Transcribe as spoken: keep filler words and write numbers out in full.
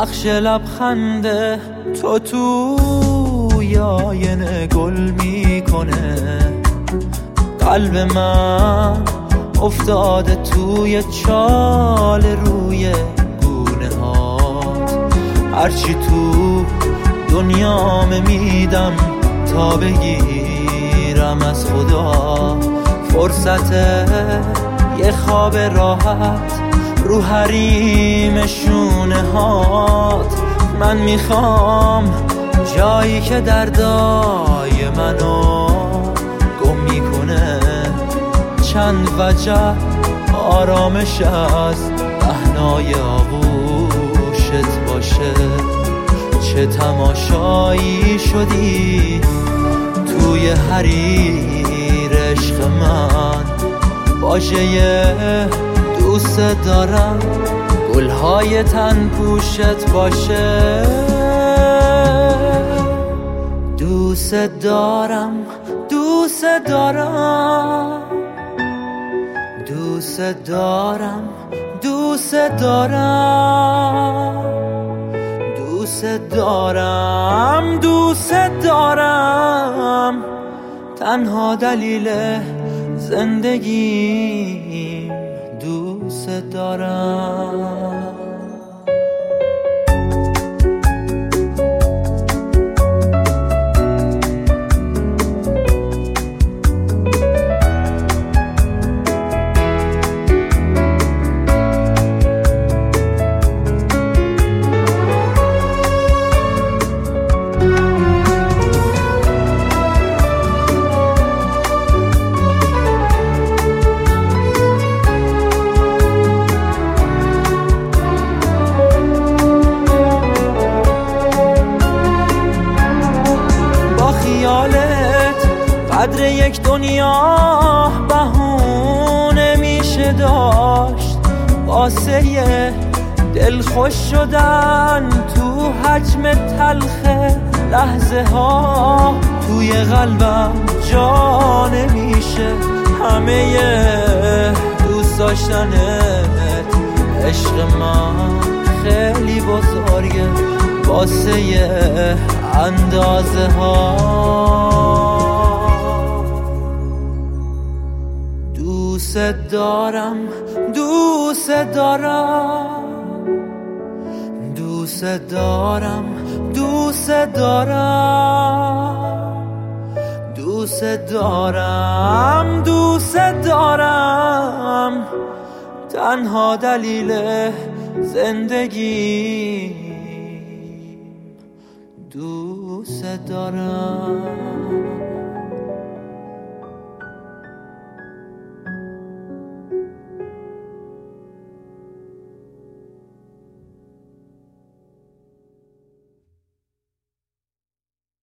نقش لبخنده تو توی آینه گل میکنه. قلب من افتاده توی چال روی گونه هات. هرچی تو دنیام میدم تا بگیرم از خدا فرصت یه خواب راحت رو حریم شونه هات. من میخوام جایی که دردای منو گم میکنه چند وجه آرامش از پهنای آغوشت باشه. چه تماشایی شدی توی حریر عشق من. واژه دوست دارم گلهای تن پوشت باشه. دوست دارم دوست دارم دوست دارم دوست دارم دوست دارم دوست دارم. تنها دلیل زندگیم دوست دارم. قدر یک دنیا بهونه میشه داشت واسه دل خوش شدن تو حجم تلخ لحظه ها. توی قلبم جا نمیشه همه دوست داشتنت. عشق من خیلی بزرگه واسه اندازه ها. دوست دارم دوست دارم دوست دارم دوست دارم دوست دارم دوست دارم. تنها دلیل زندگی دوست دارم.